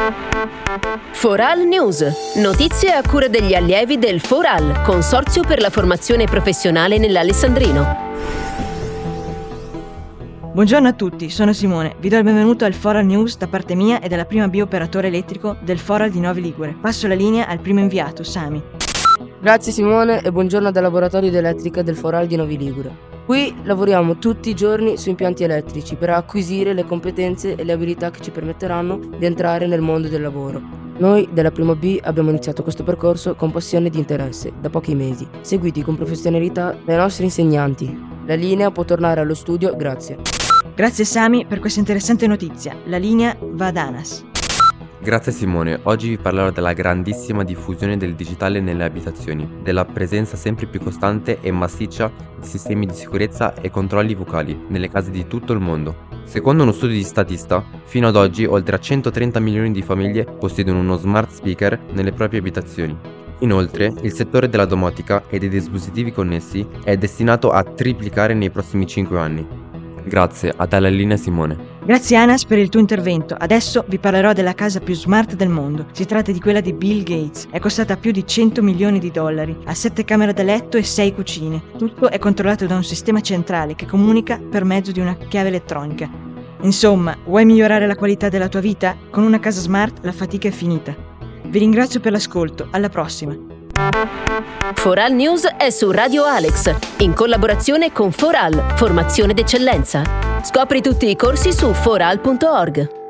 4AL News. Notizie a cura degli allievi del 4AL, Consorzio per la formazione professionale nell'Alessandrino. Buongiorno a tutti, sono Simone. Vi do il benvenuto al 4AL News da parte mia e della prima operatore elettrico del 4AL di Novi Ligure. Passo la linea al primo inviato, Sami. Grazie Simone e buongiorno dal laboratorio di elettrica del 4AL di Novi Ligure. Qui lavoriamo tutti i giorni su impianti elettrici per acquisire le competenze e le abilità che ci permetteranno di entrare nel mondo del lavoro. Noi della prima B abbiamo iniziato questo percorso con passione ed interesse da pochi mesi, seguiti con professionalità dai nostri insegnanti. La linea può tornare allo studio, grazie. Grazie Sami per questa interessante notizia. La linea va ad Anas. Grazie Simone, oggi vi parlerò della grandissima diffusione del digitale nelle abitazioni, della presenza sempre più costante e massiccia di sistemi di sicurezza e controlli vocali nelle case di tutto il mondo. Secondo uno studio di Statista, fino ad oggi oltre a 130 milioni di famiglie possiedono uno smart speaker nelle proprie abitazioni. Inoltre, il settore della domotica e dei dispositivi connessi è destinato a triplicare nei prossimi 5 anni. Grazie, a te la linea Simone. Grazie Anas per il tuo intervento. Adesso vi parlerò della casa più smart del mondo. Si tratta di quella di Bill Gates. È costata più di 100 milioni di dollari. Ha 7 camere da letto e 6 cucine. Tutto è controllato da un sistema centrale che comunica per mezzo di una chiave elettronica. Insomma, vuoi migliorare la qualità della tua vita? Con una casa smart la fatica è finita. Vi ringrazio per l'ascolto. Alla prossima. 4AL News è su Radio Alex, in collaborazione con 4AL, formazione d'eccellenza. Scopri tutti i corsi su 4AL.org.